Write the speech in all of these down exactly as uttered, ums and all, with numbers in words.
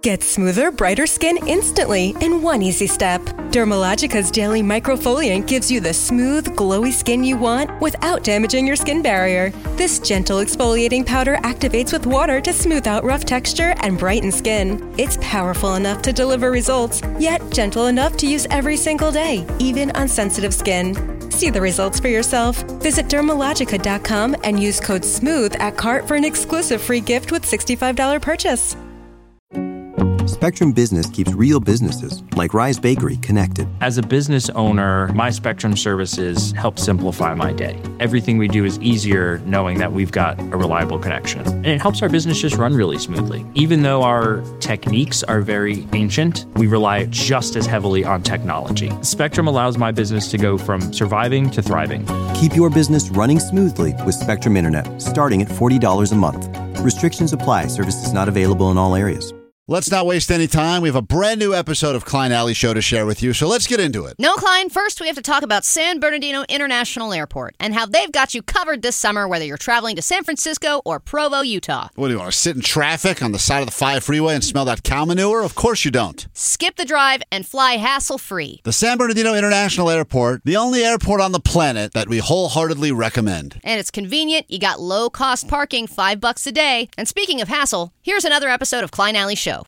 Get smoother, brighter skin instantly in one easy step. Dermalogica's daily microfoliant gives you the smooth, glowy skin you want without damaging your skin barrier. This gentle exfoliating powder activates with water to smooth out rough texture and brighten skin. It's powerful enough to deliver results, yet gentle enough to use every single day, even on sensitive skin. See the results for yourself. Visit Dermalogica dot com and use code SMOOTH at cart for an exclusive free gift with sixty-five dollars purchase. Spectrum Business keeps real businesses, like Rise Bakery, connected. As a business owner, my Spectrum services help simplify my day. Everything we do is easier knowing that we've got a reliable connection. And it helps our business just run really smoothly. Even though our techniques are very ancient, we rely just as heavily on technology. Spectrum allows my business to go from surviving to thriving. Keep your business running smoothly with Spectrum Internet, starting at forty dollars a month. Restrictions apply. Services not available in all areas. Let's not waste any time. We have a brand new episode of Klein Alley Show to share with you, so let's get into it. No, Klein. First, we have to talk about San Bernardino International Airport and how they've got you covered this summer, whether you're traveling to San Francisco or Provo, Utah. What, do you want to sit in traffic on the side of the five freeway and smell that cow manure? Of course you don't. Skip the drive and fly hassle-free. The San Bernardino International Airport, the only airport on the planet that we wholeheartedly recommend. And it's convenient. You got low-cost parking, five bucks a day. And speaking of hassle, here's another episode of Klein Alley Show.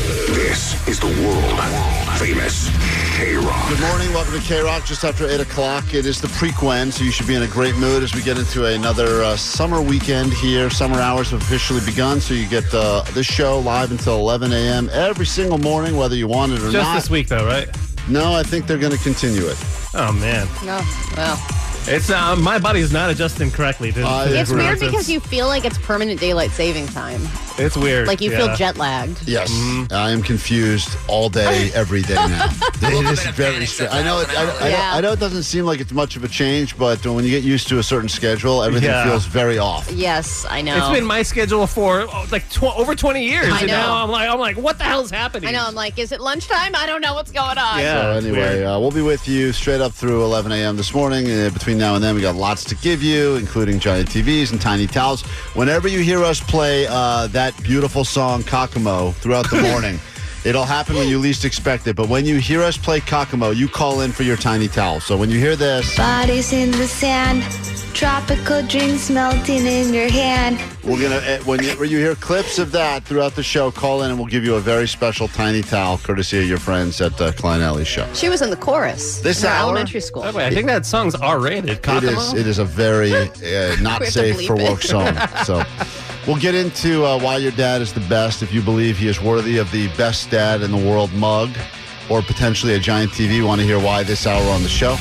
This is the world-famous K-Rock. Good morning. Welcome to K-Rock. Just after eight o'clock. It is the pre-Quen, so you should be in a great mood as we get into another uh, summer weekend here. Summer hours have officially begun, so you get uh, this show live until eleven a.m. every single morning, whether you want it or Just not. Just this week, though, right? No, I think they're going to continue it. Oh, man. No, well... It's uh, my body is not adjusting correctly. To, I to It's agree. weird because you feel like it's permanent daylight saving time. It's weird. Like you yeah. feel jet lagged. Yes, mm-hmm. I am confused all day, every day now. It is very strange. I know it. I, I, Yeah. know, I know it doesn't seem like it's much of a change, but when you get used to a certain schedule, everything Yeah. feels very off. Yes, I know. It's been my schedule for oh, like tw- over twenty years, I and know. now I'm like, I'm like, what the hell's happening? I know. I'm like, is it lunchtime? I don't know what's going on. Yeah. So it's anyway, weird. uh, we'll be with you straight up through eleven a.m. this morning. Uh, between now and then, we got lots to give you, including giant T Vs and tiny towels. Whenever you hear us play uh, that beautiful song, Kokomo, throughout the morning, it'll happen when you least expect it. But when you hear us play Kokomo, you call in for your tiny towel. So when you hear this, Bodies in the sand, tropical drinks melting in your hand. we're gonna uh, when you, when you hear clips of that throughout the show, call in and we'll give you a very special tiny towel, courtesy of your friends at uh, Klein Alley Show. She was in the chorus. This in her hour? elementary school. By the way, I think that song's R-rated. It Kokomo? is. It is a very uh, not We have to safe bleep for it. work song. So we'll get into uh, why your dad is the best. If you believe he is worthy of the best dad in the world mug, or potentially a giant T V, you want to hear why this hour on the show.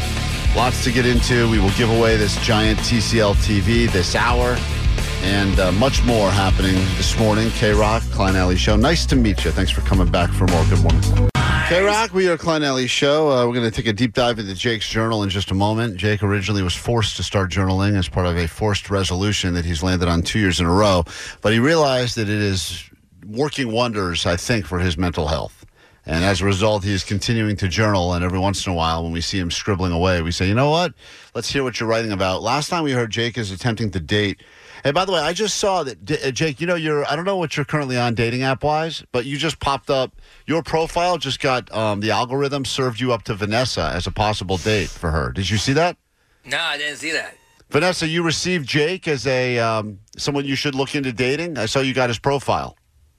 Lots to get into. We will give away this giant T C L T V this hour, and uh, much more happening this morning. K-Rock, Klein Alley Show. Nice to meet you. Thanks for coming back for more. Good morning. K-Rock, we are Klein Alley Show. Uh, we're going to take a deep dive into Jake's journal in just a moment. Jake originally was forced to start journaling as part of a forced resolution that he's landed on two years in a row, but he realized that it is working wonders, I think, for his mental health. And as a result, he is continuing to journal, and every once in a while, when we see him scribbling away, we say, you know what? Let's hear what you're writing about. Last time we heard Jake is attempting to date. And by the way, I just saw that, uh, Jake, you know, you're, I don't know what you're currently on dating app-wise, but you just popped up, your profile just got, um, the algorithm served you up to Vanessa as a possible date for her. Did you see that? No, I didn't see that. Vanessa, you received Jake as a, um, someone you should look into dating? I saw you got his profile.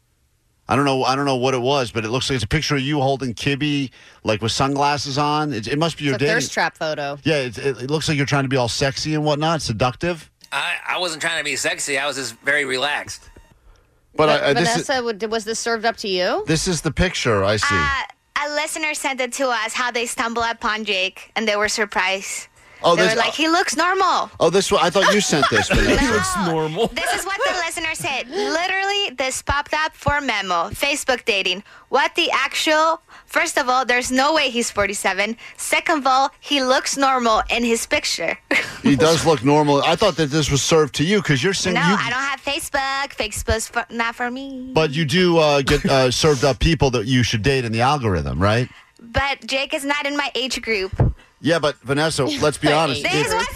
I don't know. I don't know what it was, but it looks like it's a picture of you holding Kibby, like with sunglasses on. It, it must be your It's a dating. thirst trap photo. Yeah, it, it, it looks like you're trying to be all sexy and whatnot, seductive. I, I wasn't trying to be sexy. I was just very relaxed. But I, I, this is, Vanessa, would- was this served up to you? this is the picture I see. Uh, a listener sent it to us how they stumbled upon Jake and they were surprised. oh, They this. were like, he looks normal. oh, this. one- I thought you sent this. Vanessa. looks normal. This is what the listener said. Literally, this popped up for memo. Facebook dating. What the actual... First of all, there's no way he's forty-seven. Second of all, he looks normal in his picture. He does look normal. I thought that this was served to you because you're saying No, you. I don't have Facebook. Facebook's for, not for me. But you do uh, get uh, served up people that you should date in the algorithm, right? But Jake is not in my age group. Yeah, but Vanessa, let's be honest. This if- was the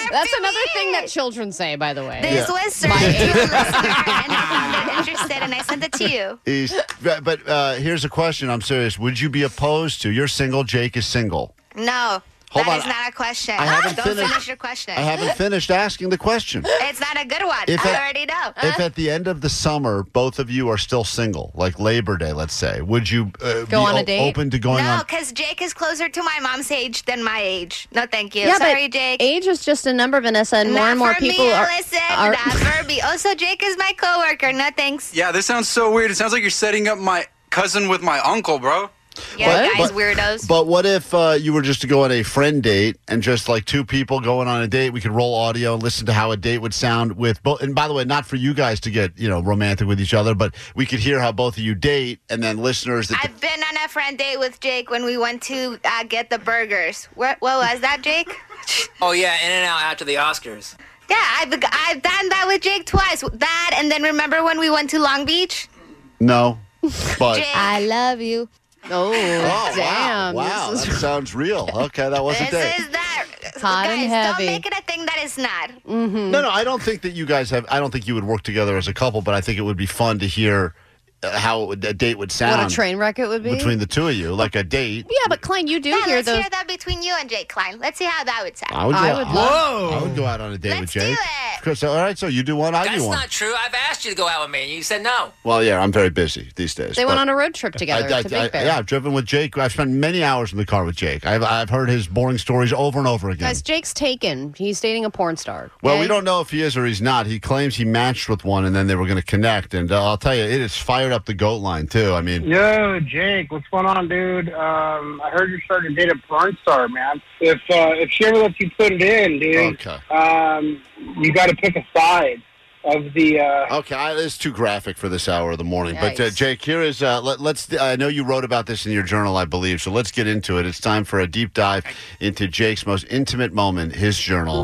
That's to another me. thing that children say, by the way. This Yeah. was served to a listener, and I found it interested, and I sent it to you. He's, but but, uh, here's a question. I'm serious. Would you be opposed to? You're single. Jake is single. No. Hold that on. is not a question. I haven't Don't finished- finish your question. I haven't finished asking the question. It's not a good one. If I at- already know. If at the end of the summer both of you are still single, like Labor Day, let's say, would you uh, be on a o- date? open to going No, on? because Jake is closer to my mom's age than my age. No, thank you. Yeah, Sorry, but Jake. age is just a number, Vanessa, and more not and more for people me, are. Listen, are not for me. Also, Jake is my coworker. No, thanks. Yeah, this sounds so weird. It sounds like you're setting up my cousin with my uncle, bro. Yeah, But- guys, but- weirdos. But what if uh, you were just to go on a friend date and just like two people going on a date? We could roll audio and listen to how a date would sound with both. And by the way, not for you guys to get you know romantic with each other, but we could hear how both of you date, and then listeners that. I've been on a friend date with Jake when we went to uh, get the burgers. Where, what was that, Jake? Oh, yeah, In and Out after the Oscars. Yeah, I've, I've done that with Jake twice. That, and then remember when we went to Long Beach? no, but. Jake. I love you. Oh, Oh, damn. wow. Wow, This that is sounds real. Okay, that was a This date. is that. Hot Guys, and heavy. don't make it a thing that is not. No, no, I don't think that you guys have. I don't think you would work together as a couple, but I think it would be fun to hear uh, how it would, a date would sound what a train wreck it would be. between the two of you, like a date. Yeah, but Klein, you do Yeah, hear let's the. hear that between you and Jake Klein. Let's see how that would sound. I would go, I would I, love- I would go out on a date Let's with do Jake. it. Chris, all right, so you do one, I That's do one. not true. I've asked you to go out with me, and you said no. Well, yeah, I'm very busy these days. They went but on a road trip together I, I, to Big I- Bear. yeah, I've driven with Jake. I've spent many hours in the car with Jake. I've, I've heard his boring stories over and over again. Guys, Jake's taken. He's dating a porn star. Well, okay? we don't know if he is or he's not. He claims he matched with one, and then they were going to connect. And uh, I'll tell you, it has fired up the goat line too. I mean, Yo, Jake, what's going on, dude? Um, I heard you're starting to date a porn star, man. If uh, if she ever lets you put it in, dude, Okay. um, you got to pick a side of the. Uh, okay, I, it's too graphic for this hour of the morning. But uh, Yikes. Jake, here is. Uh, let, let's. I know you wrote about this in your journal, I believe. So let's get into it. It's time for a deep dive into Jake's most intimate moment, his journal.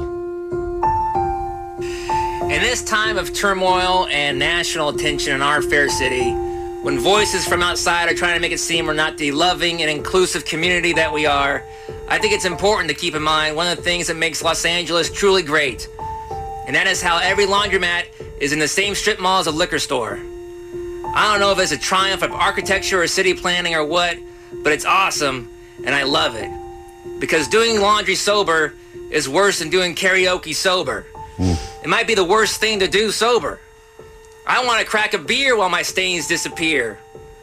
In this time of turmoil and national attention in our fair city, when voices from outside are trying to make it seem we're not the loving and inclusive community that we are, I think it's important to keep in mind one of the things that makes Los Angeles truly great. And that is how every laundromat is in the same strip mall as a liquor store. I don't know if it's a triumph of architecture or city planning or what, but it's awesome, and I love it. Because doing laundry sober is worse than doing karaoke sober. It might be the worst thing to do sober. I want to crack a beer while my stains disappear.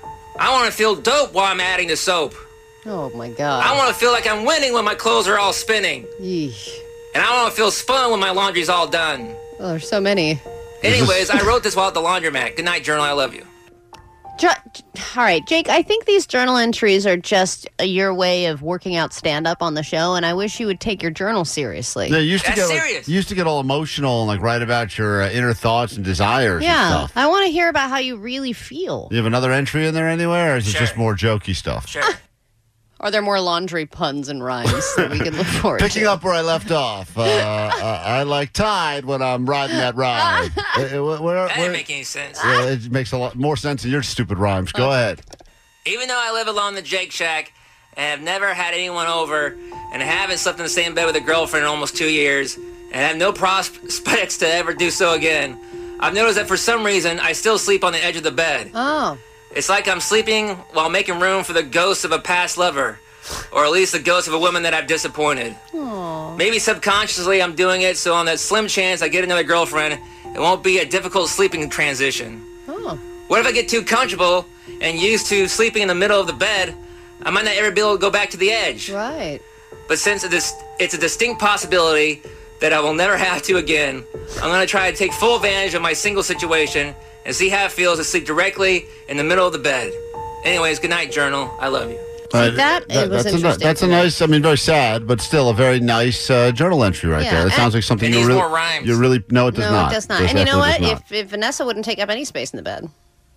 I want to feel dope while I'm adding the soap. Oh, my God. I want to feel like I'm winning when my clothes are all spinning. Yeesh. And I want to feel spun when my laundry's all done. Oh, there's so many. Anyways, I wrote this while at the laundromat. Good night, Journal. I love you. Ju- All right, Jake, I think these journal entries are just uh, your way of working out stand-up on the show, and I wish you would take your journal seriously. Yeah, you used to That's get like, serious. you used to get all emotional and like write about your uh, inner thoughts and desires Yeah, and stuff. I want to hear about how you really feel. You have another entry in there anywhere, or is it Sure. just more jokey stuff? Sure. Are there more laundry puns and rhymes that we can look forward Picking to? up where I left off, uh, uh, I like Tide when I'm riding that ride. Uh, uh, where- where- That where- didn't make any sense. Yeah, it makes a lot more sense than your stupid rhymes. Go ahead. Even though I live alone in the Jake Shack and have never had anyone over and haven't slept in the same bed with a girlfriend in almost two years and have no prospects to ever do so again, I've noticed that for some reason I still sleep on the edge of the bed. Oh, It's like I'm sleeping while making room for the ghost of a past lover, or at least the ghost of a woman that I've disappointed. Maybe subconsciously I'm doing it so on that slim chance I get another girlfriend, it won't be a difficult sleeping transition. oh. What if I get too comfortable and used to sleeping in the middle of the bed, I might not ever be able to go back to the edge. Right. But since it is, it's a distinct possibility that I will never have to again, I'm going to try to take full advantage of my single situation and see how it feels to sleep directly in the middle of the bed. Anyways, good night, Journal. I love you. Uh, that- it was that's, a, interesting that's a to me. nice, I mean, very sad, but still a very nice uh, journal entry right Yeah, there. It and- sounds like something It you needs really, more rhymes. you really, no, it does no, not. it does not. It And you know what? definitely does If, if Vanessa wouldn't take up any space in the bed.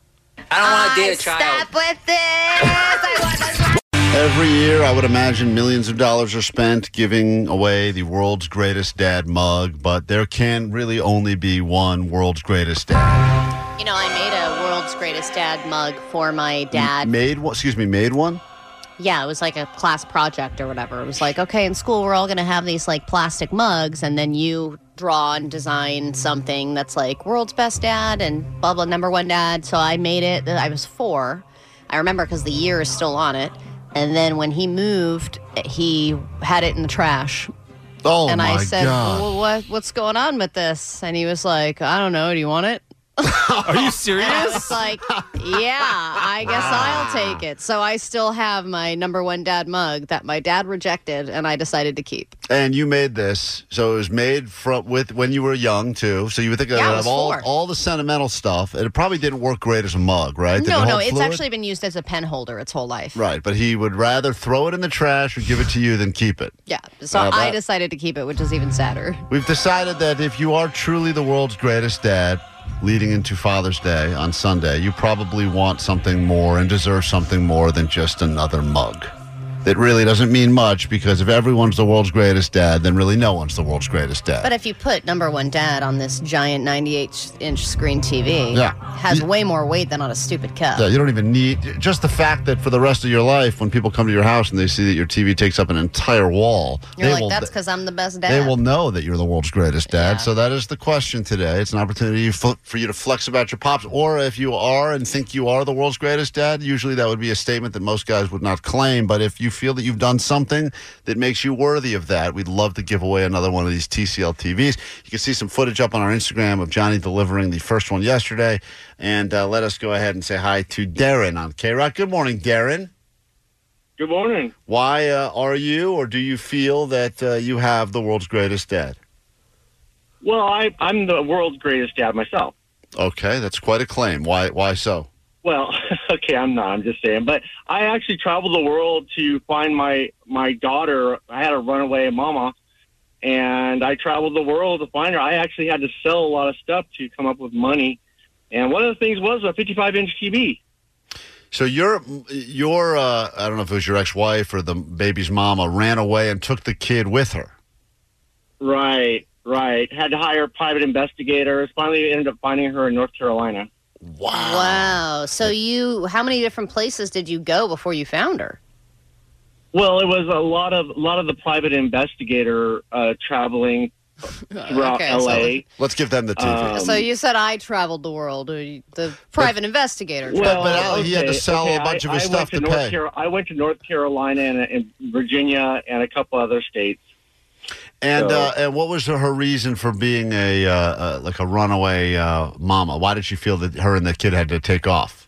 I don't want to I date a child. stop with this. I want to. not. Every year, I would imagine millions of dollars are spent giving away the world's greatest dad mug, but there can really only be one world's greatest dad. You know, I made a world's greatest dad mug for my dad. Made one? Excuse me, made one? Yeah, it was like a class project or whatever. It was like, okay, in school we're all going to have these like plastic mugs, and then you draw and design something that's like world's best dad and blah, blah, number one dad. So I made it. I was four. I remember because the year is still on it. And then when he moved, he had it in the trash. Oh, and my I said, God. well, what, what's going on with this? And he was like, I don't know. Do you want it? Are you serious? And I was like, yeah, I guess I'll take it. So I still have my number one dad mug that my dad rejected, and I decided to keep. And you made this, so it was made from with when you were young too. So you would think Yeah, I of was all four. all the sentimental stuff, and it probably didn't work great as a mug, right? Did No, it no, hold it's fluid? actually been used as a pen holder its whole life. Right, but he would rather throw it in the trash or give it to you than keep it. Yeah, so Uh, I that- decided to keep it, which is even sadder. We've decided that if you are truly the world's greatest dad, leading into Father's Day on Sunday, you probably want something more and deserve something more than just another mug. It really doesn't mean much, because if everyone's the world's greatest dad, then really no one's the world's greatest dad. But if you put number one dad on this giant ninety-eight inch screen T V, Yeah. it has way more weight than on a stupid cup. Yeah, you don't even need just the fact that for the rest of your life, when people come to your house and they see that your T V takes up an entire wall, You're they like, will that's because I'm the best dad. they will know that you're the world's greatest dad. Yeah. So that is the question today. It's an opportunity for for you to flex about your pops, or if you are and think you are the world's greatest dad, usually that would be a statement that most guys would not claim. But if you feel that you've done something that makes you worthy of that, we'd love to give away another one of these T C L T Vs. You can see some footage up on our Instagram of Johnny delivering the first one yesterday. And uh, let us go ahead and say hi to Darren on K-Rock. Good morning, Darren. Good morning. Why uh, are you, or do you feel that uh, you have the world's greatest dad? Well, I, I'm the world's greatest dad myself. Okay, that's quite a claim. Why? Why so? Well, okay, I'm not. I'm just saying. But I actually traveled the world to find my my daughter. I had a runaway mama, and I traveled the world to find her. I actually had to sell a lot of stuff to come up with money. And one of the things was a fifty-five inch T V. So your your uh, I don't know if it was your ex-wife or the baby's mama ran away and took the kid with her. Right, right. Had to hire private investigators. Finally ended up finding her in North Carolina. Wow. Wow. So you, how many different places did you go before you found her? Well, it was a lot of a lot of the private investigator uh, traveling throughout Okay, L A. So let's give them the T V. Um, So you said I traveled the world. or you- The private investigator. Well, traveled. but Al, he had to okay, sell okay, a bunch I, of his I stuff went to to North pay. Car- I went to North Carolina and, and Virginia and a couple other states. And So- uh, and what was her reason for being a uh, uh, like a runaway uh, mama? Why did she feel that her and the kid had to take off?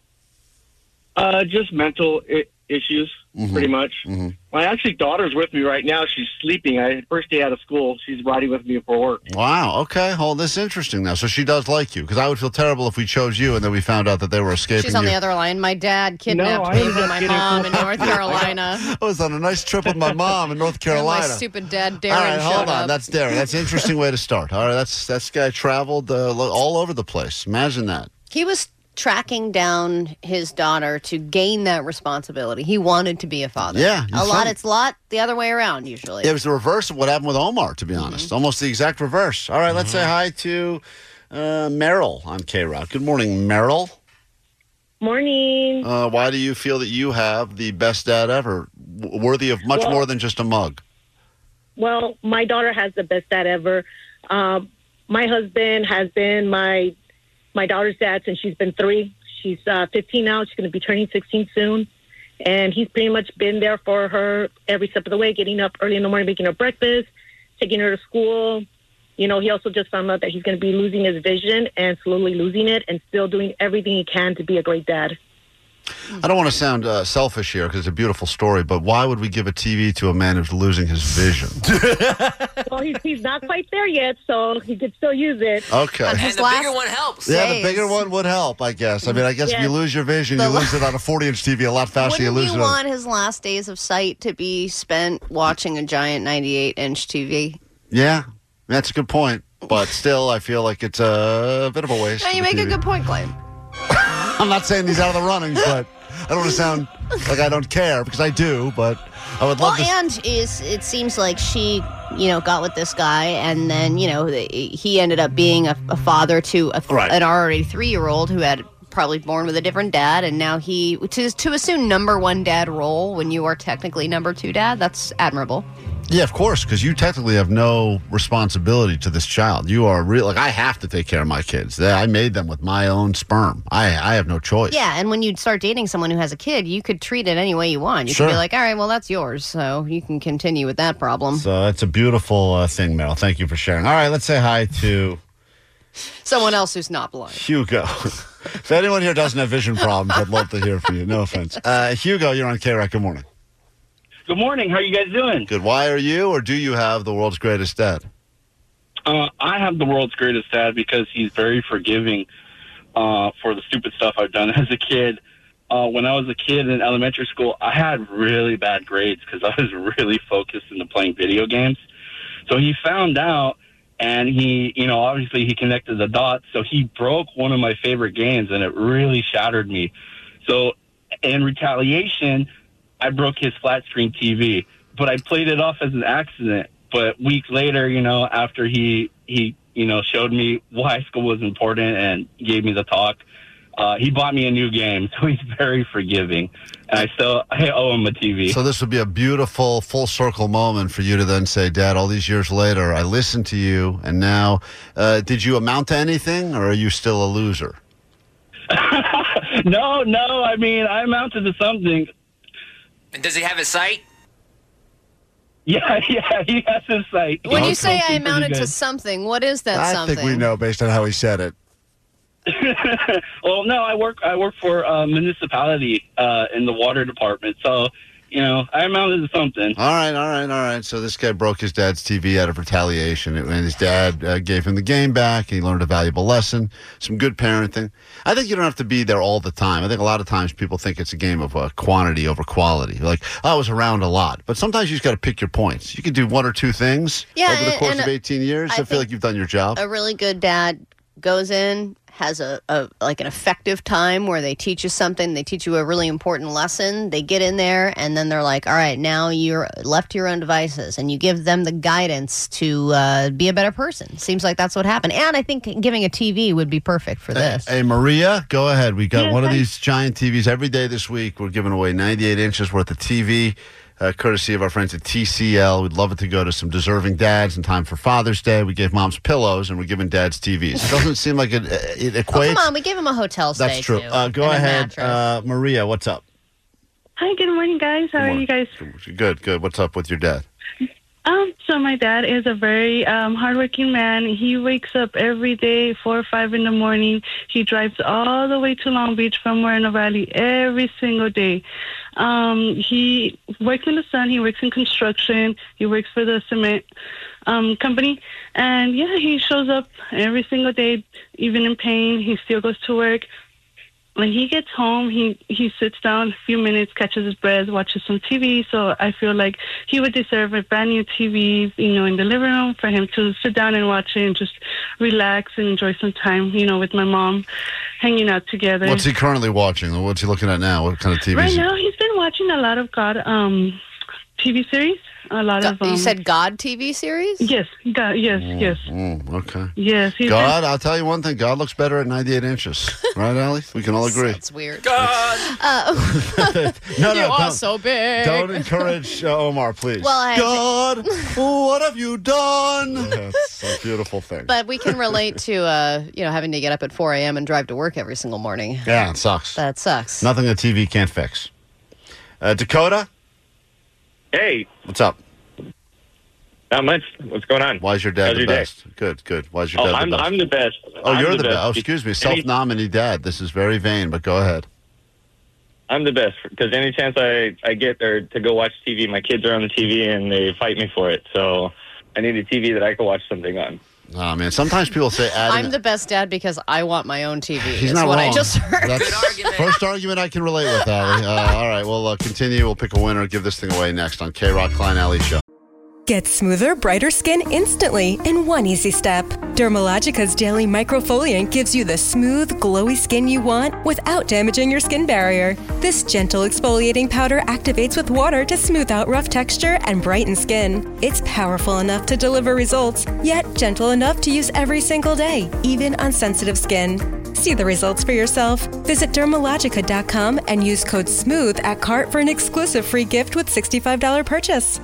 Uh, just mental I- issues, Mhm. pretty much. Mhm. My actually daughter's with me right now. She's sleeping. I first day out of school. She's riding with me for work. Wow. Okay. Well, this is interesting now. So she does like you, because I would feel terrible if we chose you and then we found out that they were escaping. She's on you. the other line. My dad kidnapped No, I me ended from up my getting- mom in North Carolina. I was on a nice trip with my mom in North And Carolina. my stupid dad, Darren, All right, showed hold on. up. That's Darren. That's an interesting way to start. All right, that's that's guy traveled uh, lo- all over the place. Imagine that. He was tracking down his daughter to gain that responsibility. He wanted to be a father. Yeah, A lot, some- it's a lot the other way around usually. It was the reverse of what happened with Omar, to be honest. Almost the exact reverse. All right, let's say hi to uh, Meryl on K-Rock. Good morning, Meryl. Morning. Uh, why do you feel that you have the best dad ever, w- worthy of much Well- more than just a mug? Well, my daughter has the best dad ever. Um, my husband has been my my daughter's dad since she's been three. She's uh, fifteen now. She's going to be turning sixteen soon. And he's pretty much been there for her every step of the way, getting up early in the morning, making her breakfast, taking her to school. You know, he also just found out that he's going to be losing his vision and slowly losing it and still doing everything he can to be a great dad. I don't want to sound uh, selfish here because it's a beautiful story, but why would we give a T V to a man who's losing his vision? Well, he's, he's not quite there yet, so he could still use it. Okay. And the bigger one helps. Yeah, the bigger one would help, I guess. I mean, I guess if you Yes. lose your vision, The you la- lose it on a forty-inch T V a lot faster than you Wouldn't lose you it on... want his last days of sight to be spent watching a giant ninety-eight inch T V? Yeah, that's a good point. But still, I feel like it's a bit of a waste. Yeah, you of make T a V. good point, Clay. I'm not saying he's out of the running, but I don't want to sound like I don't care, because I do, but I would Well, love to... and is it seems like she, you know, got with this guy, and then you know the- he ended up being a, a father to a, Right. an already three year old who had probably born with a different dad, and now he to to assume number one dad role when you are technically number two dad. That's admirable. Yeah, of course, because you technically have no responsibility to this child. You are real. Like, I have to take care of my kids. They- I made them with my own sperm. I I have no choice. Yeah, and when you start dating someone who has a kid, you could treat it any way you want. You Sure. could be like, all right, well, that's yours, so you can continue with that problem. So that's a beautiful uh, thing, Meryl. Thank you for sharing. All right, let's say hi to Someone else who's not blind. Hugo. If anyone here doesn't have vision problems, I'd love to hear from you. No offense. Uh, Hugo, you're on K-Rock. Good morning. Good morning. How are you guys doing? Good. Why are you, or do you have the world's greatest dad? Uh, I have the world's greatest dad because he's very forgiving uh, for the stupid stuff I've done as a kid. Uh, when I was a kid in elementary school, I had really bad grades because I was really focused into playing video games. So he found out, and he, you know, obviously he connected the dots. So he broke one of my favorite games, and it really shattered me. So in retaliation, I broke his flat screen T V, but I played it off as an accident. But weeks later, you know, after he, he you know, showed me why school was important and gave me the talk, uh, he bought me a new game. So he's very forgiving. And I still I owe him a T V. So this would be a beautiful full circle moment for you to then say, Dad, all these years later, I listened to you, and now, uh, did you amount to anything, or are you still a loser? no, no, I mean, I amounted to something. And does he have a site? Yeah, yeah, he has his site. When you say I Pretty amounted to good. something, what is that I something? think we know based on how he said it. Well, no, I work. I work for a municipality uh, in the water department. So, you know, I amounted to something. All right, all right, all right. So this guy broke his dad's T V out of retaliation, and his dad uh, gave him the game back. He learned a valuable lesson, some good parenting. I think you don't have to be there all the time. I think a lot of times people think it's a game of uh, quantity over quality. Like, oh, I was around a lot. But sometimes you just got to pick your points. You can do one or two things Yeah, over the and- course and of eighteen years. I, I feel think like you've done your job. A really good dad goes in, has a, a like an effective time where they teach you something, they teach you a really important lesson, they get in there, and then they're like, all right, now you're left to your own devices, and you give them the guidance to uh, be a better person. Seems like that's what happened. And I think giving a T V would be perfect for this. Hey, Maria, go ahead. We got Yes, one of I- these giant T Vs every day this week. We're giving away ninety-eight inches worth of T V, uh, courtesy of our friends at T C L. We'd love it to go to some deserving dads in time for Father's Day. We gave moms pillows, and we're giving dads T Vs. It doesn't seem like it, it Oh, equates. come on, we gave him a hotel stay, That's true. too, Uh, go and a ahead, mattress. uh, Maria. What's up? Hi, good morning, guys. How are you guys? Good, good. What's up with your dad? Um, so my dad is a very um, hardworking man. He wakes up every day, four or five in the morning. He drives all the way to Long Beach from Moreno Valley every single day. Um, he works in the sun. He works in construction. He works for the cement um, company. And, yeah, he shows up every single day, even in pain. He still goes to work. When he gets home, he, he sits down a few minutes, catches his breath, watches some T V. So I feel like he would deserve a brand new T V, you know, in the living room for him to sit down and watch it and just relax and enjoy some time, you know, with my mom, hanging out together. What's he currently watching? What's he looking at now? What kind of T V? Right is he- now, he's been watching a lot of God um, T V series. A lot Go- of. Um, you said God T V series? Yes, God, yes, yes. Mm, okay. Yes, he's God, I'll tell you one thing. God looks better at ninety-eight inches. Right, Allie? We can all agree. That's weird. God! Uh, No, you no, are don't- so big. Don't encourage uh, Omar, please. Well, I- God, what have you done? That's a beautiful thing. But we can relate to, uh, you know, having to get up at four a.m. and drive to work every single morning. Yeah, it sucks. That sucks. Nothing a T V can't fix. Uh, Dakota? Hey. What's up? Not much. What's going on? Why is your dad How's the your day? best? Good, good. Why is your Oh, dad I'm, the best? I'm the best. Oh, I'm you're the, the best. best. Oh, excuse me. Any- Self-nominee dad. This is very vain, but go ahead. I'm the best because any chance I, I get there to go watch T V, my kids are on the T V and they fight me for it. So I need a T V that I can watch something on. Oh, man. Sometimes people say adding... I'm the best dad because I want my own T V. He's is not what wrong. I just heard. That's first argument I can relate with, Allie. Uh, all right, we'll uh, continue. We'll pick a winner. Give this thing away next on K-Rock Klein Alley Show. Get smoother, brighter skin instantly in one easy step. Dermalogica's Daily Microfoliant gives you the smooth, glowy skin you want without damaging your skin barrier. This gentle exfoliating powder activates with water to smooth out rough texture and brighten skin. It's powerful enough to deliver results, yet gentle enough to use every single day, even on sensitive skin. See the results for yourself. Visit Dermalogica dot com and use code SMOOTH at cart for an exclusive free gift with sixty-five dollars purchase.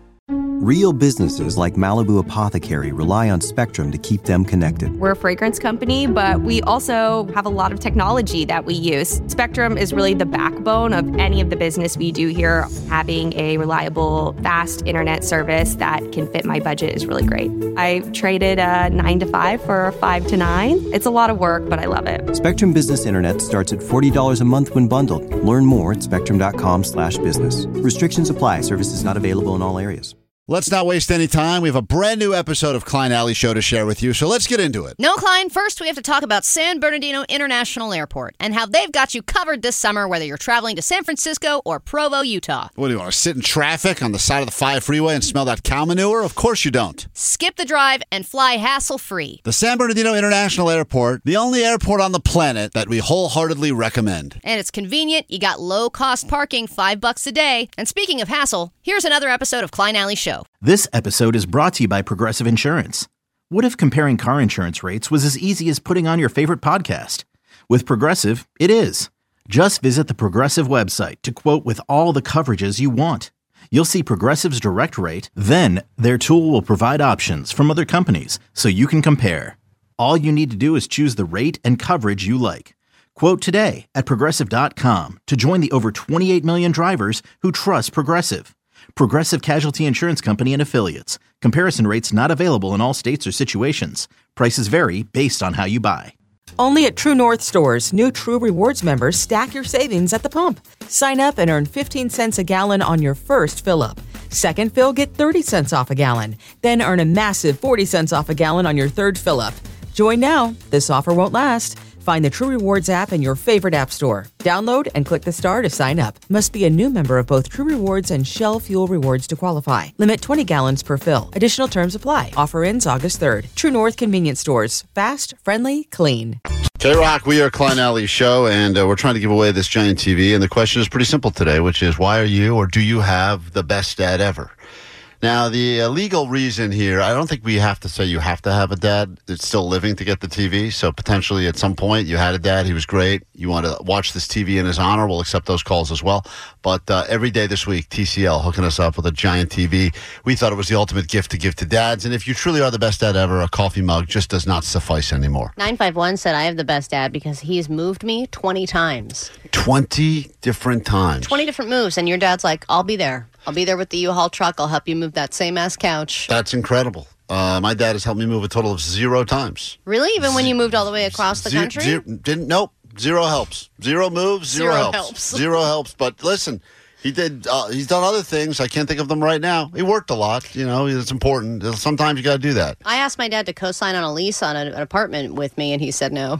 Real businesses like Malibu Apothecary rely on Spectrum to keep them connected. We're a fragrance company, but we also have a lot of technology that we use. Spectrum is really the backbone of any of the business we do here. Having a reliable, fast internet service that can fit my budget is really great. I traded a nine to five for a five to nine. It's a lot of work, but I love it. Spectrum Business Internet starts at forty dollars a month when bundled. Learn more at spectrum.com slash business. Restrictions apply. Services not available in all areas. Let's not waste any time. We have a brand new episode of Klein Alley Show to share with you, so let's get into it. No, Klein, first we have to talk about San Bernardino International Airport and how they've got you covered this summer, whether you're traveling to San Francisco or Provo, Utah. What do you want to sit in traffic on the side of the five freeway and smell that cow manure? Of course you don't. Skip the drive and fly hassle-free. The San Bernardino International Airport, the only airport on the planet that we wholeheartedly recommend. And it's convenient. You got low-cost parking, five bucks a day. And speaking of hassle, here's another episode of Klein Alley Show. This episode is brought to you by Progressive Insurance. What if comparing car insurance rates was as easy as putting on your favorite podcast? With Progressive, it is. Just visit the Progressive website to quote with all the coverages you want. You'll see Progressive's direct rate, then their tool will provide options from other companies so you can compare. All you need to do is choose the rate and coverage you like. Quote today at Progressive dot com to join the over twenty-eight million drivers who trust Progressive. Progressive Casualty Insurance Company and Affiliates. Comparison rates not available in all states or situations. Prices vary based on how you buy. Only at True North stores, new True Rewards members stack your savings at the pump. Sign up and earn fifteen cents a gallon on your first fill-up. Second fill, get thirty cents off a gallon. Then earn a massive forty cents off a gallon on your third fill-up. Join now. This offer won't last. Find the True Rewards app in your favorite app store. Download and click the star to sign up. Must be a new member of both True Rewards and Shell Fuel Rewards to qualify. Limit twenty gallons per fill. Additional terms apply. Offer ends August third. True North Convenience Stores. Fast, friendly, clean. K-Rock, we are Klein Alley Show, and uh, we're trying to give away this giant T V. And the question is pretty simple today, which is, why are you or do you have the best dad ever? Now, the uh, legal reason here, I don't think we have to say you have to have a dad that's still living to get the T V. So potentially at some point you had a dad, he was great. You want to watch this T V in his honor, we'll accept those calls as well. But uh, every day this week, T C L hooking us up with a giant T V. We thought it was the ultimate gift to give to dads. And if you truly are the best dad ever, a coffee mug just does not suffice anymore. nine five one said I have the best dad because he's moved me twenty times. twenty different times. twenty different moves. And your dad's like, I'll be there. I'll be there with the U-Haul truck. I'll help you move that same ass couch. That's incredible. Uh, my dad has helped me move a total of zero times. Really? Even when you moved all the way across the Zero, country? zero, didn't, nope. Zero helps. Zero moves, zero, Zero helps. helps. Zero helps. But listen, he did. Uh, he's done other things. I can't think of them right now. He worked a lot. You know, it's important. Sometimes you got to do that. I asked my dad to co-sign on a lease on an, an apartment with me, and he said no.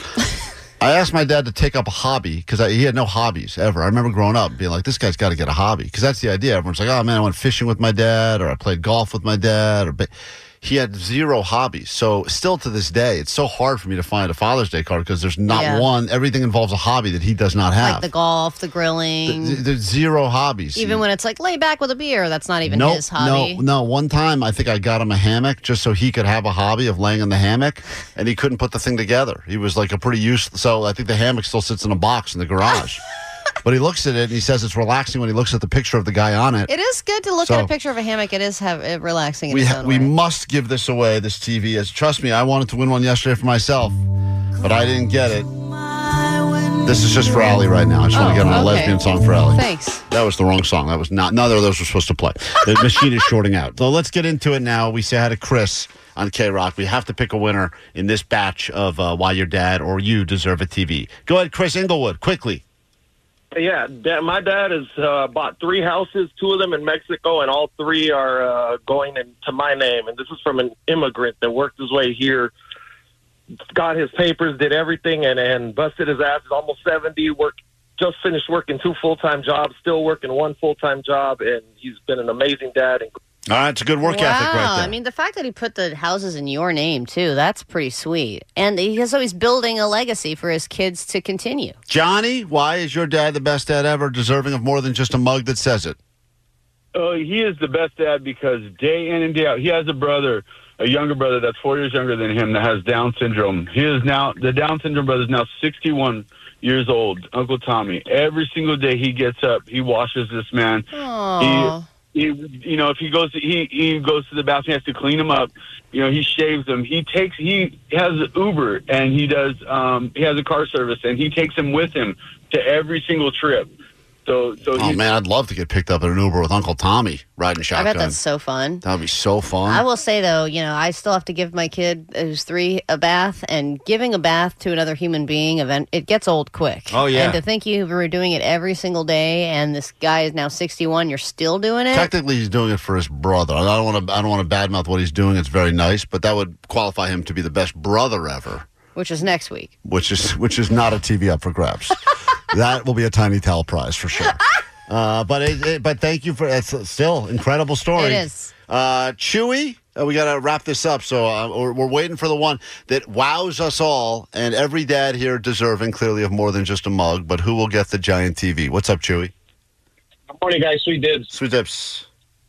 I asked my dad to take up a hobby because he had no hobbies ever. I remember growing up being like, this guy's got to get a hobby because that's the idea. Everyone's like, oh, man, I went fishing with my dad or I played golf with my dad. or ba-. He had zero hobbies. So still to this day, it's so hard for me to find a Father's Day card because there's not Yeah. one. Everything involves a hobby that he does not have. Like the golf, the grilling. Th- There's zero hobbies. Even when it's like lay back with a beer, that's not even Nope, his hobby. No, no. One time, I think I got him a hammock just so he could have a hobby of laying in the hammock, and he couldn't put the thing together. He was like a pretty useless. So I think the hammock still sits in a box in the garage. But he looks at it and he says it's relaxing when he looks at the picture of the guy on it. It is good to look So- at a picture of a hammock. It is have it relaxing in We its ha- own we way. must give this away. This T V is. Trust me, I wanted to win one yesterday for myself, but I didn't get it. This is just for Allie right now. I just want to Oh, get on a okay. lesbian song for Allie. Thanks. That was the wrong song. That was not. Neither of those were supposed to play. The machine is shorting out. So let's get into it now. We say hi to Chris on K-Rock. We have to pick a winner in this batch of uh, Why Your Dad or You Deserve a T V. Go ahead, Chris Inglewood, quickly. Yeah, da- my dad has uh, bought three houses, two of them in Mexico, and all three are uh, going into my name. And this is from an immigrant that worked his way here, got his papers, did everything, and, and busted his ass. He's almost seventy, worked, just finished working two full-time jobs, still working one full-time job, and he's been an amazing dad. And All right, it's a good work wow. ethic right there. I mean, the fact that he put the houses in your name, too, that's pretty sweet. And he, so he's building a legacy for his kids to continue. Johnny, why is your dad the best dad ever, deserving of more than just a mug that says it? Oh, he is the best dad because day in and day out, he has a brother a younger brother that's four years younger than him that has Down syndrome. He is now, the Down syndrome brother is now sixty-one years old, Uncle Tommy. Every single day he gets up, he washes this man. Aww. He, he, you know, if he goes, to, he he goes to the bathroom, he has to clean him up. You know, he shaves him. He takes, he has Uber, and he does, um, he has a car service, and he takes him with him to every single trip. So, so oh he's, man, I'd love to get picked up in an Uber with Uncle Tommy riding I shotgun. bet that's so fun. That would be so fun. I will say, though, you know, I still have to give my kid, who's three, a bath, and giving a bath to another human being, event it gets old quick. Oh, yeah. And to think you were doing it every single day, and this guy is now sixty-one, you're still doing it? Technically, he's doing it for his brother. I don't want to. I don't want to badmouth what he's doing. It's very nice, but that would qualify him to be the best brother ever. Which is next week. Which is which is not a T V up for grabs. That will be a Tiny Towel prize for sure. Uh, but it, it, but thank you for it's still incredible story. It is. Uh, Chewy, uh, we got to wrap this up. So uh, we're, we're waiting for the one that wows us all, and every dad here deserving clearly of more than just a mug. But who will get the giant T V? What's up, Chewy? Good morning, guys. Sweet Dibs. Sweet Dips.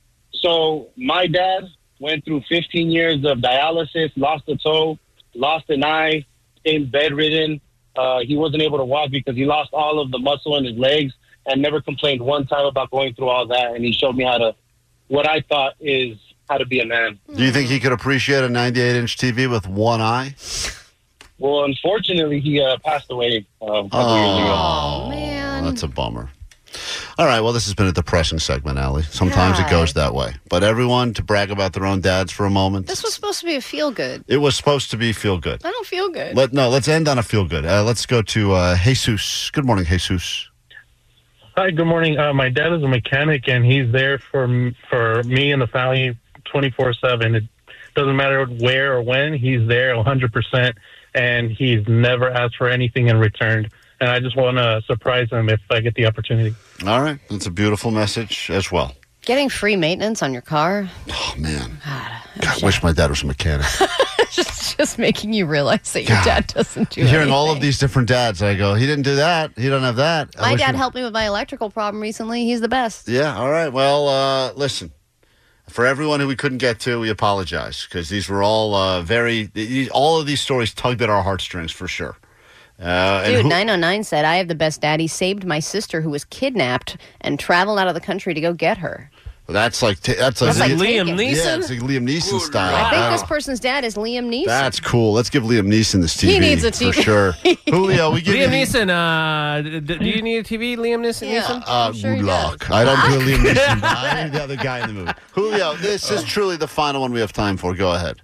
So my dad went through fifteen years of dialysis, lost a toe, lost an eye, became bedridden. Uh, he wasn't able to walk because he lost all of the muscle in his legs, and never complained one time about going through all that. And he showed me how to, what I thought is how to be a man. Do you think he could appreciate a ninety-eight inch T V with one eye? Well, unfortunately, he uh, passed away uh, a couple Oh, years ago. Oh, man. That's a bummer. All right, well, this has been a depressing segment, Allie. Sometimes God. it goes that way. But everyone to brag about their own dads for a moment. This was supposed to be a feel good. It was supposed to be feel good. I don't feel good. Let no, let's end on a feel good. Uh, let's go to uh, Jesus. Good morning, Jesus. Hi, good morning. Uh, my dad is a mechanic, and he's there for m- for me and the family twenty-four seven. It doesn't matter where or when, he's there one hundred percent, and he's never asked for anything in return. And I just want to surprise him if I get the opportunity. All right. That's a beautiful message as well. Getting free maintenance on your car. Oh, man. God, I wish my dad was a mechanic. just, just making you realize that your God. dad doesn't do Hearing anything. all of these different dads, I go, he didn't do that. He don't have that. I My wish dad he- helped me with my electrical problem recently. He's the best. Yeah, all right. Well, uh, listen, for everyone who we couldn't get to, we apologize because these were all uh, very, these, all of these stories tugged at our heartstrings for sure. Uh, and Dude, who- nine oh nine said, I have the best dad. He saved my sister who was kidnapped and traveled out of the country to go get her. That's like t- that's like, That's like Liam Taken. Neeson. Yeah, it's like Liam Neeson style. I think I this don't- person's dad is Liam Neeson. That's cool. Let's give Liam Neeson this T V. He needs a T V. for sure. Julio, we give Liam you Neeson, uh, d- d- do you need a T V, Liam Neeson? Neeson? Uh, good luck. I don't do Liam Neeson. but I need the other guy in the movie. Julio, this is truly the final one we have time for. Go ahead.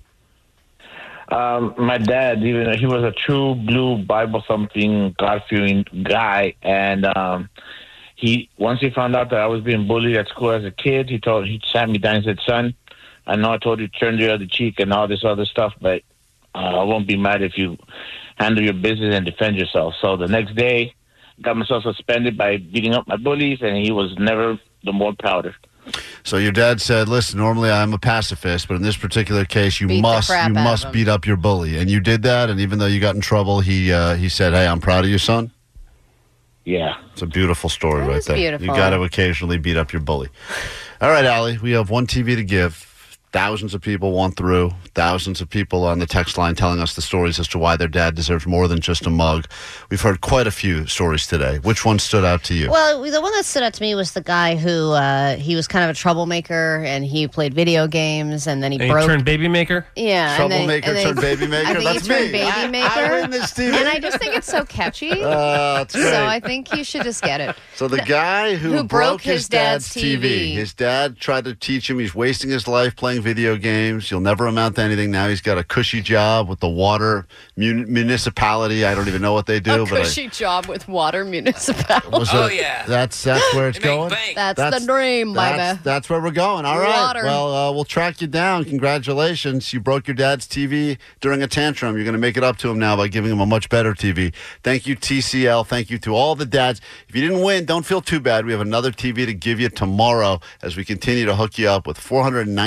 Um, my dad, even though he was a true blue Bible thumping, God fearing guy, and um, he once he found out that I was being bullied at school as a kid, he told he sat me down and said, "Son, I know I told you to turn the other cheek and all this other stuff, but uh, I won't be mad if you handle your business and defend yourself." So the next day, got myself suspended by beating up my bullies, and he was never the more prouder. So your dad said, "Listen, normally I'm a pacifist, but in this particular case, you Beat the must crap you out of must him." beat up your bully." And you did that. And even though you got in trouble, he uh, he said, "Hey, I'm proud of you, son." Yeah, it's a beautiful story right is there. beautiful. You got to occasionally beat up your bully. All right, Allie, we have one T V to give. Thousands of people want through. Thousands of people on the text line telling us the stories as to why their dad deserves more than just a mug. We've heard quite a few stories today. Which one stood out to you? Well, the one that stood out to me was the guy who, uh, he was kind of a troublemaker, and he played video games, and then he And he broke... turned baby maker? Yeah. and then- Troublemaker and then- turned baby maker? I think That's he turned me. baby I- maker. I win this T V. And I just think it's so catchy. Uh, that's great. So I think you should just get it. So the guy who, Who broke his his dad's T V. T V. His dad tried to teach him he's wasting his life playing video games. You'll never amount to anything. Now he's got a cushy job with the water mun- municipality. I don't even know what they do. A but I- cushy job with water municipality. was Oh, it- yeah. That's that's where it's going. That's, the dream, That's, baby. that's where we're going. All right. Water. Well, uh, we'll track you down. Congratulations. You broke your dad's T V during a tantrum. You're going to make it up to him now by giving him a much better T V. Thank you, T C L. Thank you to all the dads. If you didn't win, don't feel too bad. We have another T V to give you tomorrow as we continue to hook you up with four hundred ninety inches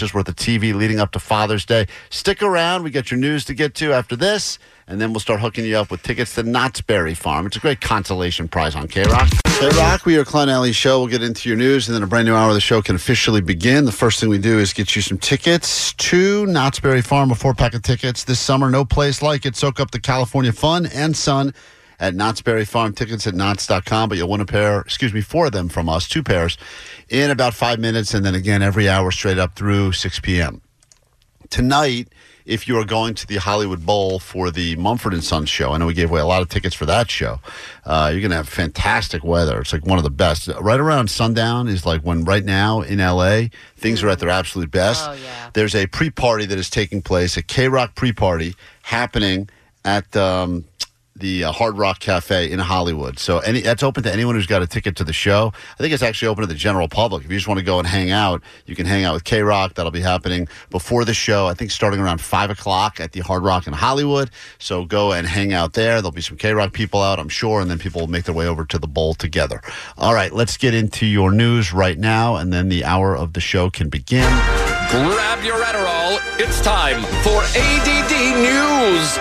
dollars worth of T V leading up to Father's Day. Stick around. We got your news to get to after this, and then we'll start hooking you up with tickets to Knott's Berry Farm. It's a great consolation prize on K-Rock. K-Rock, we are Klein Alley Show. We'll get into your news, and then a brand new hour of the show can officially begin. The first thing we do is get you some tickets to Knott's Berry Farm, a four-pack of tickets this summer. No place like it. Soak up the California fun and sun at Knott's Berry Farm. Tickets at Knott's dot com, but you'll win a pair, excuse me, four of them from us, two pairs, in about five minutes, and then again every hour straight up through six p.m. Tonight, if you are going to the Hollywood Bowl for the Mumford and Sons show, I know we gave away a lot of tickets for that show. Uh, you're going to have fantastic weather. It's like one of the best. Right around sundown is like when right now in L A, things are at their absolute best. Oh, yeah. There's a pre-party that is taking place, a K-Rock pre-party happening at um, the uh, Hard Rock Cafe in Hollywood. So any that's open to anyone who's got a ticket to the show. I think it's actually open to the general public. If you just want to go and hang out, you can hang out with K-Rock. That'll be happening before the show, I think starting around five o'clock at the Hard Rock in Hollywood. So go and hang out there. There'll be some K-Rock people out, I'm sure, and then people will make their way over to the bowl together. All right, let's get into your news right now, and then the hour of the show can begin. Grab your Adderall. It's time for A D D News.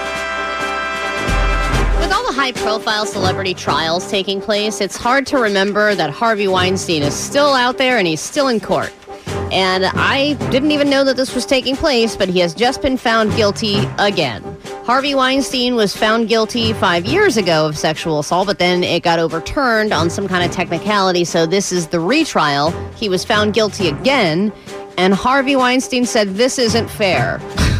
With all the high-profile celebrity trials taking place, it's hard to remember that Harvey Weinstein is still out there and he's still in court. And I didn't even know that this was taking place, but he has just been found guilty again. Harvey Weinstein was found guilty five years ago of sexual assault, but then it got overturned on some kind of technicality, so this is the retrial. He was found guilty again, and Harvey Weinstein said this isn't fair.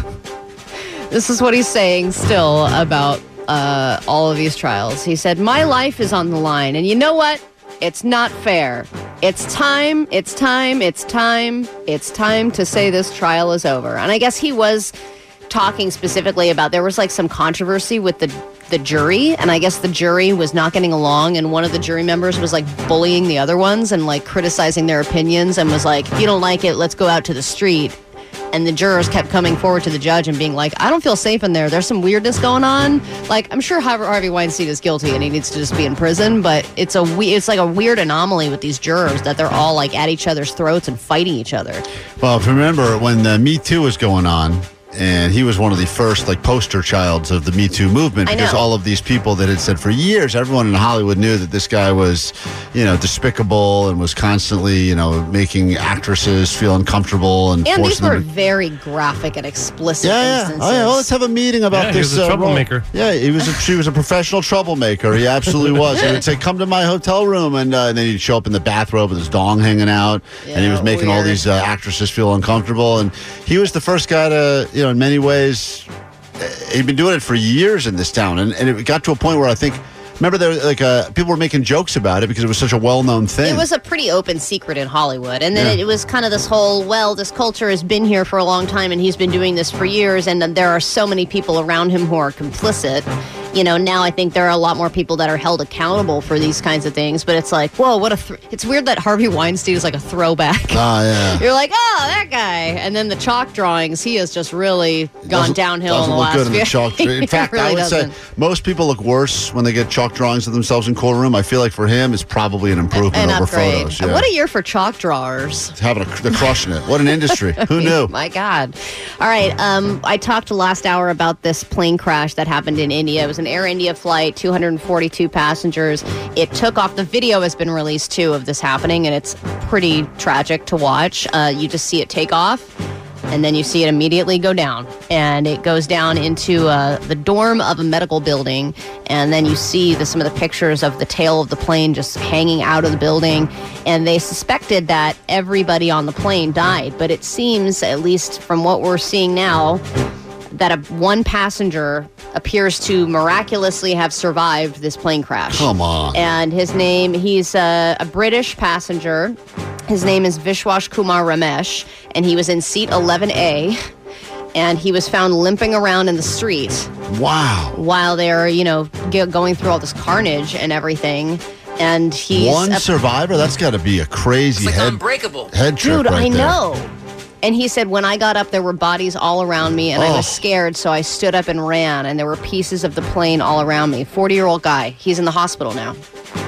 This is what he's saying still about Uh, all of these trials. He said, my life is on the line, and you know what? It's not fair. It's time, it's time, it's time, it's time to say this trial is over. And I guess he was talking specifically about, there was like some controversy with the the jury, and I guess the jury was not getting along, and one of the jury members was like bullying the other ones and like criticizing their opinions and was like, if you don't like it, let's go out to the street. And the jurors kept coming forward to the judge and being like, I don't feel safe in there. There's some weirdness going on. Like, I'm sure Harvey Weinstein is guilty and he needs to just be in prison, but it's a we- it's like a weird anomaly with these jurors that they're all like at each other's throats and fighting each other. Well, if you remember when the Me Too was going on, and he was one of the first like poster childs of the Me Too movement, because all of these people that had said for years, everyone in Hollywood knew that this guy was, you know, despicable and was constantly, you know, making actresses feel uncomfortable and, And these forcing were them to- very graphic and explicit Yeah, yeah. instances. Oh, yeah. Well, let's have a meeting about Yeah, he this. was a uh, role. troublemaker. Yeah, he was. A, she was a professional troublemaker. He absolutely was. And he'd say, "Come to my hotel room," and, uh, and then he'd show up in the bathrobe with his dong hanging out, and he was Yeah, making all weird. these uh, actresses feel uncomfortable. And he was the first guy to, you know, in many ways, uh, he'd been doing it for years in this town, and, and it got to a point where I think. Remember, there like uh, people were making jokes about it because it was such a well-known thing. It was a pretty open secret in Hollywood. And then Yeah. it, it was kind of this whole, well, this culture has been here for a long time and he's been doing this for years. And there are so many people around him who are complicit. You know, now I think there are a lot more people that are held accountable for these kinds of things. But it's like, whoa, what a... Th- it's weird that Harvey Weinstein is like a throwback. Oh, yeah. You're like, oh, that guy. And then the chalk drawings, he has just really gone Doesn't- downhill in doesn't the look last good in the few chalk. In It fact, really I would doesn't. say most people look worse when they get chalk drawings of themselves in courtroom. I feel like for him, it's probably an improvement An over upgrade. photos. Yeah. What a year for chalk drawers. Having a, they're crushing it. What an industry. Who knew? My God. All right. Um, I talked last hour about this plane crash that happened in India. It was an Air India flight, two hundred forty-two passengers. It took off. The video has been released, too, of this happening, and it's pretty tragic to watch. Uh, you just see it take off, and then you see it immediately go down. And it goes down into uh, the dorm of a medical building, and then you see the, some of the pictures of the tail of the plane just hanging out of the building. And they suspected that everybody on the plane died, but it seems, at least from what we're seeing now, that a, one passenger appears to miraculously have survived this plane crash. Come on. And his name, he's a, a British passenger. His name is Vishwash Kumar Ramesh, and he was in seat eleven A, and he was found limping around in the street. Wow. While they're, you know, g- going through all this carnage and everything. And he's... One a- survivor? That's got to be a crazy It's like head, unbreakable. head trip Dude, right I there. know. And he said, when I got up, there were bodies all around me, and I Oh. was scared, so I stood up and ran, and there were pieces of the plane all around me. forty-year-old guy. He's in the hospital now.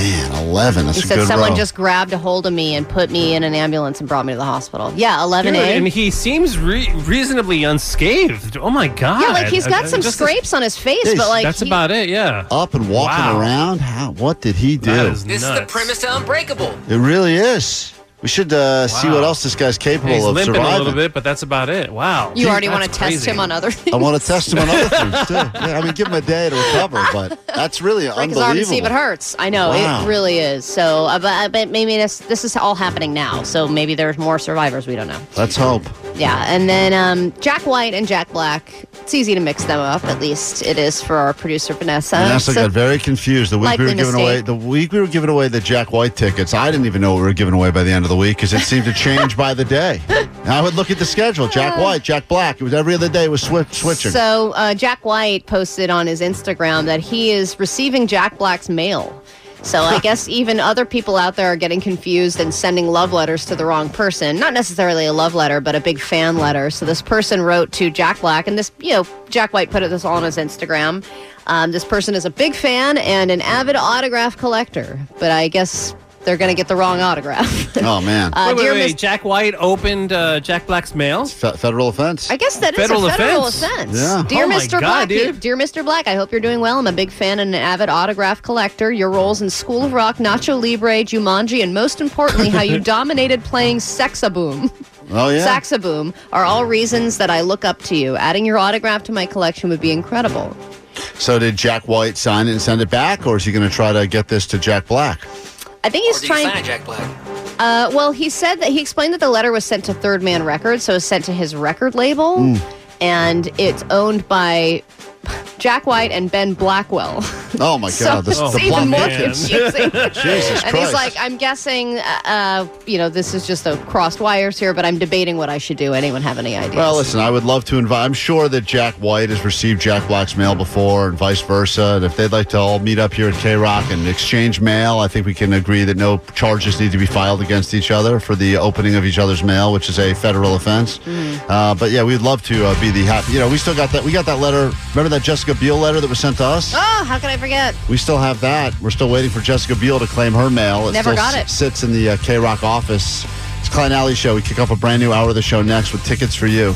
Man, eleven. That's He a said good someone row. just grabbed a hold of me and put me in an ambulance and brought me to the hospital. Yeah, eleven Dude, A. and he seems re- reasonably unscathed. Oh my god! Yeah, like he's got Uh, some just- scrapes on his face, Yeah, but like that's he- about it. Yeah, Up and walking Wow. around. How? What did he do? That is This is the premise to Unbreakable. It really is. We should uh, see Wow. what else this guy's capable he's of limping surviving. a little bit, but that's about it. Wow. You already want to That's test crazy. him on other things. I want to test him on other things too. Yeah, I mean, give him a day to recover, but that's really Break his unbelievable. arm and see if it hurts. I know Wow. it really is. So, uh, but, but maybe this this is all happening now. So maybe there's more survivors. We don't know. Let's hope. Yeah, and then um, Jack White and Jack Black. It's easy to mix them up. At least it is for our producer Vanessa. Vanessa So- got very confused the week we likely were giving mistake. away the week we were giving away the Jack White tickets. I didn't even know what we were giving away by the end of the week because it seemed to change by the day. And I would look at the schedule: Jack White, Jack Black. It was every other day was swi- switching. So uh, Jack White posted on his Instagram that he is receiving Jack Black's mail. So I guess even other people out there are getting confused and sending love letters to the wrong person. Not necessarily a love letter, but a big fan letter. So this person wrote to Jack Black, and this, you know, Jack White put this all on his Instagram. Um, this person is a big fan and an avid autograph collector, but I guess they're going to get the wrong autograph. Oh man! Uh, wait, wait, dear wait. Miss- Jack White opened uh, Jack Black's mail. Fe- federal offense. I guess that is Federal a federal offense. offense. Yeah. Dear Oh my Mister God, Black, dude. dear Mister Black, I hope you're doing well. I'm a big fan and an avid autograph collector. Your roles in School of Rock, Nacho Libre, Jumanji, and most importantly, how you dominated playing Sexaboom. Oh yeah. Saxaboom are all reasons that I look up to you. Adding your autograph to my collection would be incredible. So did Jack White sign it and send it back, or is he going to try to get this to Jack Black? I think he's Or do you trying. sign it, Jack Black? Uh, well, he said that he explained that the letter was sent to Third Man Records, so it's sent to his record label, Mm. and it's owned by Jack White and Ben Blackwell. Oh my So God! This, it's the even plot more man. confusing. Jesus And Christ! he's like, I'm guessing, uh, you know, this is just a crossed wires here, but I'm debating what I should do. Anyone have any ideas? Well, listen, I would love to invite. I'm sure that Jack White has received Jack Black's mail before, and vice versa. And if they'd like to all meet up here at K Rock and exchange mail, I think we can agree that no charges need to be filed against each other for the opening of each other's mail, which is a federal offense. Uh, but yeah, we'd love to uh, be the happy. You know, we still got that. We got that letter. Remember that Jessica Biel letter that was sent to us? Oh, how can I forget? We still have that. We're still waiting for Jessica Biel to claim her mail. It Never still got s- it. sits in the uh, K Rock office. It's Klein Alley Show. We kick off a brand new hour of the show next with tickets for you.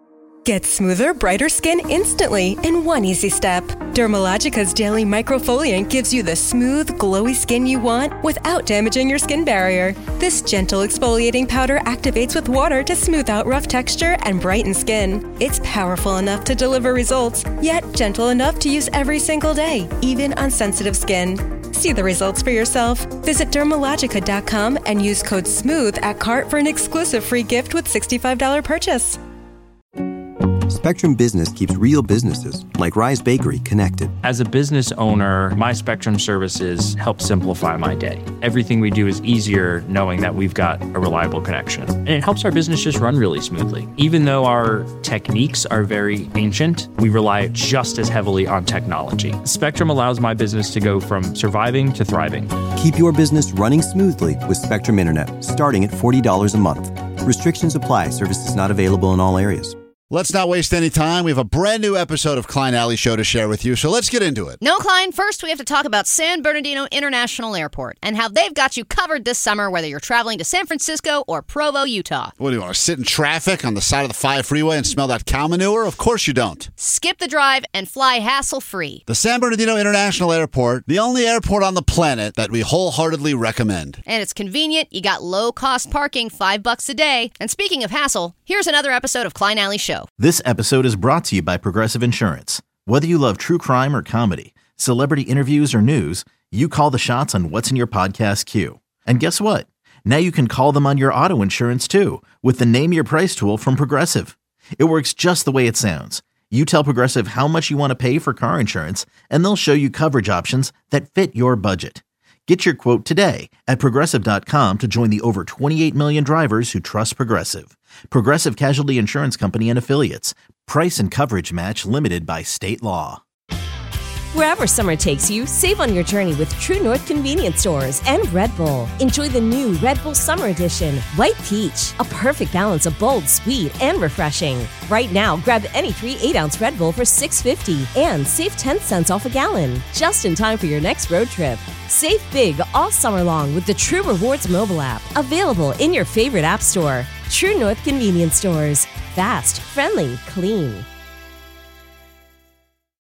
Get smoother, brighter skin instantly in one easy step. Dermalogica's Daily Microfoliant gives you the smooth, glowy skin you want without damaging your skin barrier. This gentle exfoliating powder activates with water to smooth out rough texture and brighten skin. It's powerful enough to deliver results, yet gentle enough to use every single day, even on sensitive skin. See the results for yourself. Visit Dermalogica dot com and use code SMOOTH at cart for an exclusive free gift with sixty-five dollars purchase. Spectrum Business keeps real businesses, like Rise Bakery, connected. As a business owner, my Spectrum services help simplify my day. Everything we do is easier knowing that we've got a reliable connection. And it helps our business just run really smoothly. Even though our techniques are very ancient, we rely just as heavily on technology. Spectrum allows my business to go from surviving to thriving. Keep your business running smoothly with Spectrum Internet, starting at forty dollars a month. Restrictions apply. Services not available in all areas. Let's not waste any time. We have a brand new episode of Klein Alley Show to share with you, so let's get into it. No, Klein, first we have to talk about San Bernardino International Airport and how they've got you covered this summer, whether you're traveling to San Francisco or Provo, Utah. What do you want to sit in traffic on the side of the five freeway and smell that cow manure? Of course you don't. Skip the drive and fly hassle-free. The San Bernardino International Airport, the only airport on the planet that we wholeheartedly recommend. And it's convenient. You got low-cost parking, five bucks a day. And speaking of hassle, here's another episode of Klein Alley Show. This episode is brought to you by Progressive Insurance. Whether you love true crime or comedy, celebrity interviews or news, you call the shots on what's in your podcast queue. And guess what? Now you can call them on your auto insurance too with the Name Your Price tool from Progressive. It works just the way it sounds. You tell Progressive how much you want to pay for car insurance, and they'll show you coverage options that fit your budget. Get your quote today at Progressive dot com to join the over twenty-eight million drivers who trust Progressive. Progressive Casualty Insurance Company and Affiliates. Price and coverage match limited by state law. Wherever summer takes you, save on your journey with True North Convenience Stores and Red Bull. Enjoy the new Red Bull Summer Edition, White Peach, a perfect balance of bold, sweet, and refreshing. Right now, grab any three eight-ounce Red Bull for six dollars and fifty cents and save ten cents off a gallon. Just in time for your next road trip. Save big all summer long with the True Rewards mobile app. Available in your favorite app store. True North Convenience Stores. Fast, friendly, clean.